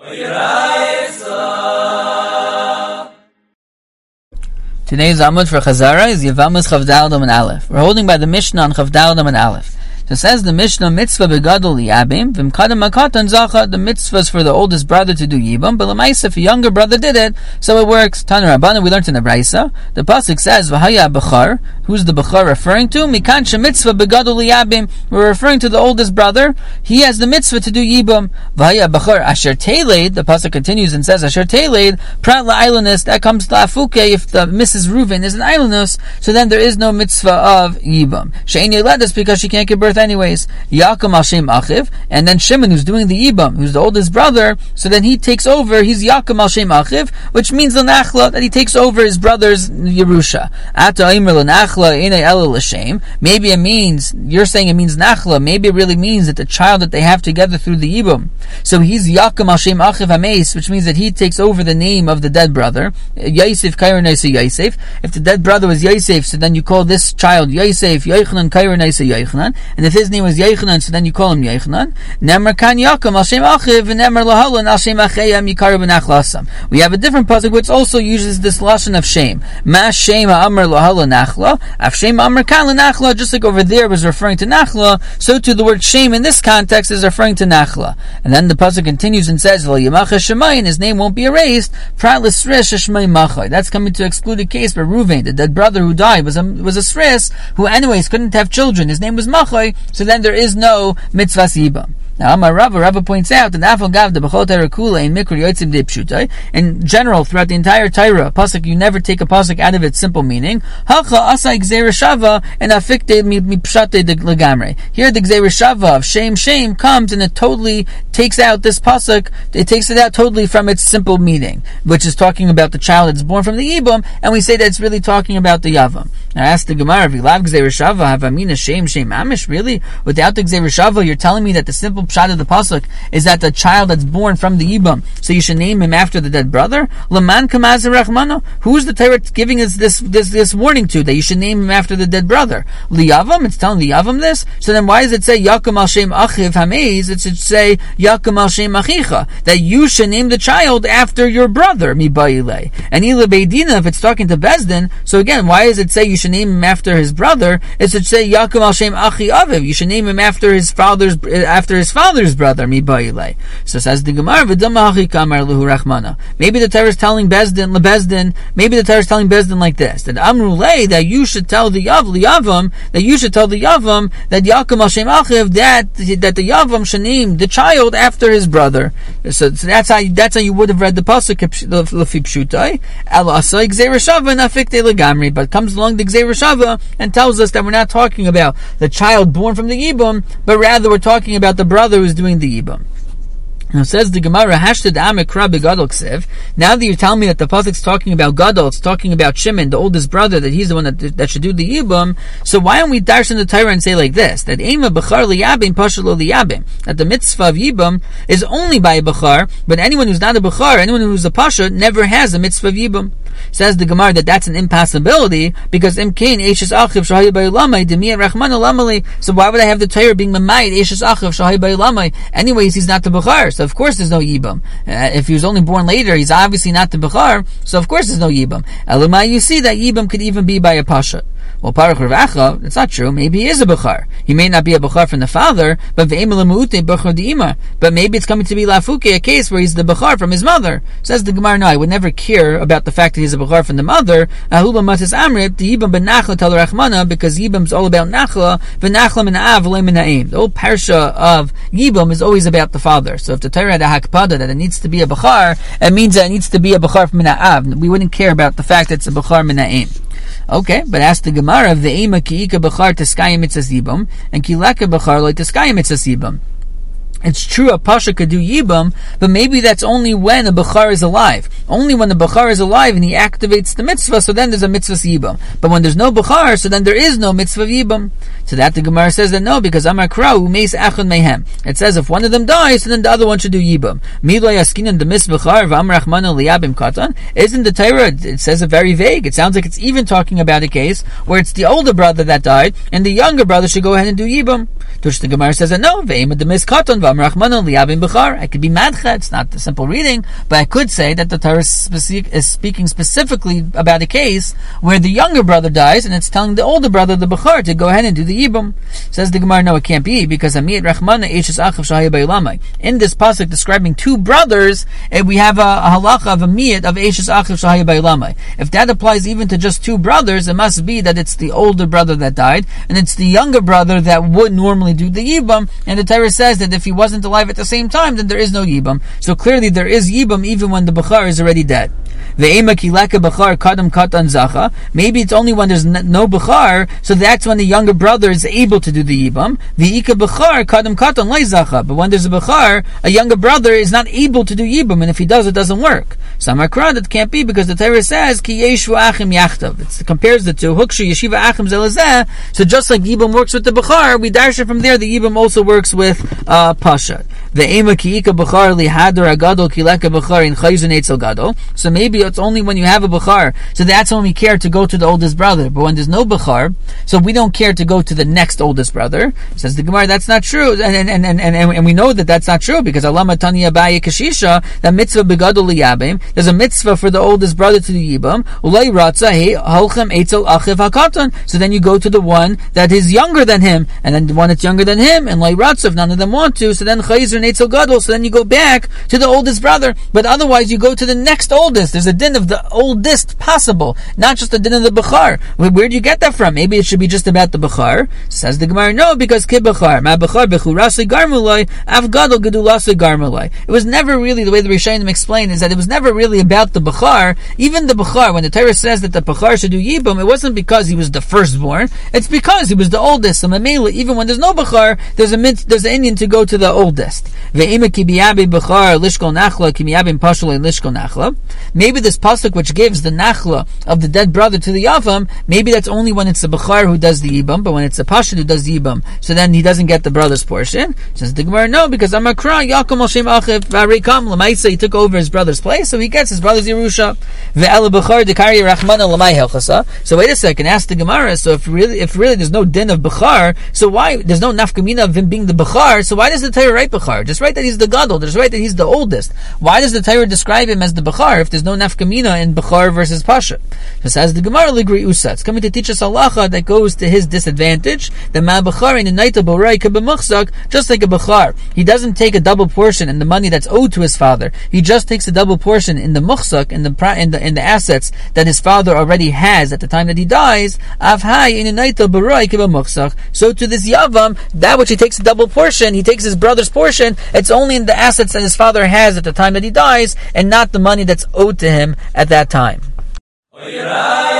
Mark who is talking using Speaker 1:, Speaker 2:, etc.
Speaker 1: Today's Amud for Chazara is Yevamos Chav Daled Amud Aleph. We're holding by the Mishnah on Chav Daled Amud Aleph. So it says the Mishnah mitzvah begadol liyabim v'mkadam makatan zacha. The mitzvah is for the oldest brother to do yibam, but l'maisa if a younger brother did it, so it works. Tanu Rabbana, we learned in the Brisa. The pasuk says v'haya bechar. Who's the bechar referring to? Mikan shemitzvah begadol liyabim. We're referring to the oldest brother. He has the mitzvah to do yibam. V'haya bechar asher teiled. The pasuk continues and says asher teiled prat la'ailanus. That comes to afuke if the Mrs. Reuven is an ailanus, so then there is no mitzvah of yibam. She'en yeledus because she can't give birth anyways. Yaakam al Shem Achiv, and then Shimon, who's doing the Yibam, who's the oldest brother, so then he takes over. He's Yaakam al Shem Achiv, which means l'nachla, that he takes over his brother's Yerusha. Ata Aimer l'nachla inay ela l'shem. Maybe it means, you're saying it means nachla, maybe it really means that the child that they have together through the Yibam. So he's Yaakam al Shem Achiv hameis, which means that he takes over the name of the dead brother. Yosef Kair Naisa Yosef. If the dead brother was Yosef, so then you call this child Yosef Yochanan Kair Naisa Yochanan. And if his name was Yochanan, so then you call him Yochanan. Nemer kan Yaakam al Shem Achiv, v'nemer lahalan al Shem Achayam yikaru b'nachlasam. We have a different pasuk which also uses this lashon of shame. Ma Shem ha'amar lahalan nachla, af Shem ha'amar kan l'nachla. Just like over there was referring to nachla, so too the word shame in this context is referring to nachla. And then the pasuk continues and says, V'yamacha Shemayin, his name won't be erased. Prat l'srish shemay machai. That's coming to exclude a case where Reuven, the dead brother who died, was a sris who anyways couldn't have children. His name was Machai. So then there is no mitzvah yibam. Now, Amar Rava points out that Afal Gav the Bechol Torah Kula in Mikra Yotzim de Pshutai. In general, throughout the entire Torah, pasuk, you never take a pasuk out of its simple meaning. Hacha asa gzeira shava and afikte mi pshate de legamre. Here, the gzeira shava of shame comes and it totally takes out this pasuk. It takes it out totally from its simple meaning, which is talking about the child that's born from the Yibam, and we say that it's really talking about the Yavam. Now, I asked the Gemara, "Vilav gzeira shava have amina shame amish?" Really, without the gzeira shava, you're telling me that the simple pshat of the pasuk is that the child that's born from the Yibam, so you should name him after the dead brother? Laman kamaz rachmano. Who's the Torah giving us this warning to, that you should name him after the dead brother? Liyavam. It's telling the Yavam this. So then why does it say Yaakam al Shem Achiv Hameiz? It should say Yaakam al Shem Achicha, that you should name the child after your brother. Mibaile. And Ila Beidina, if it's talking to Bezdin, so again, why does it say you should name him after his brother? It should say Yaakam al Shem Achi Aviv. You should name him after his father's brother. Mibaile. So says the Gemara, V'dama Kamar Luhu Rachmana. Maybe the Torah is telling Bezdin. Maybe the Torah is telling Bezdin like this: that Amrulei, that you should tell the Yavam, that Yaakam al Shem Achiv, that the Yavam should name the child after his brother. So that's how you would have read the pasuk Lefi Pshutai. El Asa Gzeira Shava Nafikte Legamri, but comes along the Gzeira Shava and tells us that we're not talking about the child born from the Yibam, but rather we're talking about the brother who's doing the Yibam. Now says the Gemara, Hashtad Amikra Begadol Ksev. Now that you tell me that the pasuk's talking about Gadol, it's talking about Shimon, the oldest brother, that he's the one that should do the Yibam. So why don't we darshan the Torah and say like this: that Ema Bechar Liyabim Pashalo Liyabim, that the mitzvah of Yibam is only by a Bechar, but anyone who's not a Bechar, anyone who's a Pasha, never has a mitzvah of Yibam. Says the Gemara that that's an impossibility, because Imkain Eishes Achiv Shahai Ba'ilamai Demiyat Rachman Alamali. So why would I have the Torah being Mamayit Eishes Achiv Shahai Ba'ilamai? Anyways, he's not the Bechar, so of course there's no Yibam. If he was only born later, he's obviously not the Bechar, so of course there's no Yibam. Elamai, you see that Yibam could even be by a Pasha. Well, Parach Ravacha, that's not true. Maybe he is a Bechar. He may not be a Bechar from the father, but but maybe it's coming to be Lafuke, a case where he's the Bechar from his mother. Says the Gemara, no, I would never care about the fact that he's a Bechar from the mother. Ahula Matis Amrit, the Yibam ben Nachla Tal Rachmana, because Yibam's all about Nachla, ben Nachla min Av v'lei min Ha'im. The whole parsha of Yibam is always about the father. So if the Torah had a hakpada that it needs to be a Bechar, it means that it needs to be a Bechar from min Ha'av. We wouldn't care about the fact that it's a Bechar min Ha'im. Okay, but ask the Gemara, the Ema ki'ika b'char teskayim mitzvah yibam, and kilaka b'char lo teskayim mitzvah yibam. It's true a pasha could do yibam, but maybe that's only when a bechar is alive. Only when the bechar is alive and he activates the mitzvah, so then there's a mitzvah yibam. But when there's no bechar, so then there is no mitzvah yibam. So that the Gemara says that no, because Amar Krau meis achon mehem. It says if one of them dies, so then the other one should do yibam. Milo yaskinan demis bechar v'amar achmana liyabim katan. Isn't the Torah? It says it very vague. It sounds like it's even talking about a case where it's the older brother that died, and the younger brother should go ahead and do yibam. Which the Gemara says that no, ve'ema demis katan I could be madcha. It's not the simple reading, but I could say that the Torah is speaking specifically about a case where the younger brother dies, and it's telling the older brother, the Bechar, to go ahead and do the Yibum. Says the Gemara, no, it can't be, because in this pasuk describing two brothers, we have a halacha of a miyat of Eishes Achiv Shahaya Bailamai. If that applies even to just two brothers, it must be that it's the older brother that died, and it's the younger brother that would normally do the Yibum, and the Torah says that if he wasn't alive at the same time, then there is no Yibum. So clearly there is Yibum even when the Bechar is already dead. Maybe it's only when there's no Bechar, so that's when the younger brother is able to do the Yibam. But when there's a Bechar, a younger brother is not able to do Yibam, and if he does, it doesn't work. Samakra, that can't be, because the Torah says, Ki yeshu achim yachtav. It compares the two. Huksha yeshiva achim zelazeh. So just like Yibam works with the Bechar, we darsha from there, the Yibam also works with Pasha. So maybe it's only when you have a Bechar, so that's when we care to go to the oldest brother. But when there's no Bechar, so we don't care to go to the next oldest brother. Says the Gemara, that's not true, and we know that that's not true, because Allah Matani Abaye Kashisha, that mitzvah begadol liyabim, there's a mitzvah for the oldest brother to do Yibam. Ulay ratza he holchem etzel achiv hakatan. So then you go to the one that is younger than him, and then the one that's younger than him, and lay ratza, if none of them want to, so then chayzer and etzel gadol, so then you go back to the oldest brother. But otherwise you go to the next oldest. There's a din of the oldest possible, not just a din of the Bechar. Where do you get that from? Maybe it should be just about the Bechar. Says the Gemara, no, because ki Bechar, ma Bechar bechurasei garmulai, av gadol gedulasei garmulai. It was never really, the way the Rishonim explain is that it was never really about the Bechar. Even the Bechar, when the Torah says that the Bechar should do Yibum, it wasn't because he was the firstborn, it's because he was the oldest. So Mamela, even when there's no Bechar, there's an Indian to go to the oldest. Ve'ima ki biyabi Bechar lishkol nachla ki miyabim pashul lishkol nachla. Maybe this pasuk which gives the nachla of the dead brother to the yavam, maybe that's only when it's the Bechar who does the Yibum, but when it's the Pasha who does the Yibum, so then he doesn't get the brother's portion. Says the Gemara, no, because Amakra Yakum al Shem Achiv Varikam Lamaisa, he took over his brother's place, so he gets his brother's Yerusha. Ve'ela Bechar Dekari Rachmana Lamai Helchasa. So wait a second, ask the Gemara, so if really there's no din of Bechar, so why, there's no nafkamina of him being the Bechar, so why does the Torah write Bechar? Just write that he's the Gadol, just write that he's the oldest. Why does the Torah describe him as the Bechar if there's no nafkamina in Bechar versus Pasha? So says the Gemara, Ligri Usa, it's coming to teach us halacha that goes to his disadvantage, the Ma Bechar in the night of Borai Kabemuchzak, just like a Bechar, he doesn't take a double portion in the money that's owed to his father, he just takes a double portion in the Muchzak, in the assets that his father already has at the time that he dies. Avhai in the night of Borai Kabemuchzak. So to this Yavam, that which he takes a double portion, he takes his brother's portion, it's only in the assets that his father has at the time that he dies, and not the money that's owed to him at that time.